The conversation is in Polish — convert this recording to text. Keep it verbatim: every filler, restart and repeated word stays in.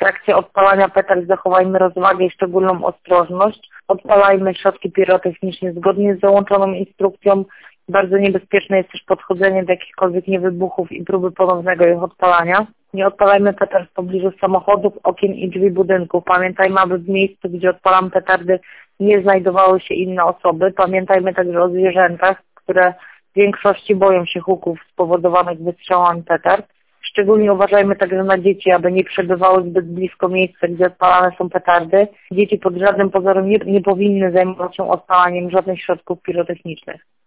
trakcie odpalania petard zachowajmy rozwagę i szczególną ostrożność. Odpalajmy środki pirotechniczne zgodnie z załączoną instrukcją. Bardzo niebezpieczne jest też podchodzenie do jakichkolwiek niewybuchów i próby ponownego ich odpalania. Nie odpalajmy petard w pobliżu samochodów, okien i drzwi budynków. Pamiętajmy, aby w miejscu, gdzie odpalamy petardy, nie znajdowały się inne osoby. Pamiętajmy także o zwierzętach, które w większości boją się huków spowodowanych wystrzałami petard. Szczególnie uważajmy także na dzieci, aby nie przebywały zbyt blisko miejsca, gdzie odpalane są petardy. Dzieci pod żadnym pozorem nie, nie powinny zajmować się odpalaniem żadnych środków pirotechnicznych.